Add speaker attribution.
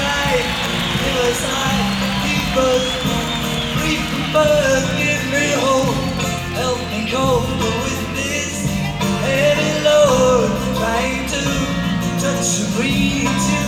Speaker 1: right. It was like people but give me hope. Help me cope with this heavy load. Trying to touch the breeze.